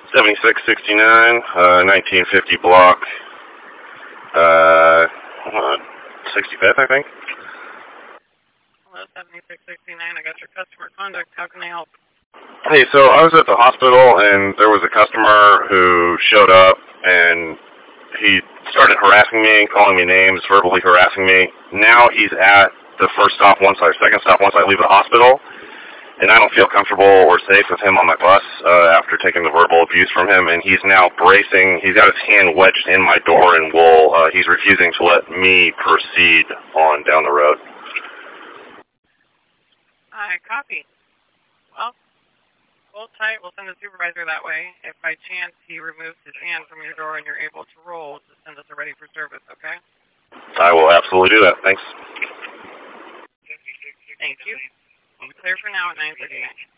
7669, 1950 block, 65th, I think. Hello, 7669. I got your customer conduct. How can I help? Hey, so I was at the hospital, and there was a customer who showed up, and he started harassing me, calling me names, verbally harassing me. Now he's at the second stop once I leave the hospital, and I don't feel comfortable or safe with him on my bus after taking the verbal abuse from him, and he's now bracing. He's got his hand wedged in my door in wool. He's refusing to let me proceed on down the road. I copy. Well, hold tight. We'll send a supervisor that way. If by chance he removes his hand from your door and you're able to roll, just send us a ready for service, okay? I will absolutely do that. Thanks. Thank you. We'll be clear for now at 9:38.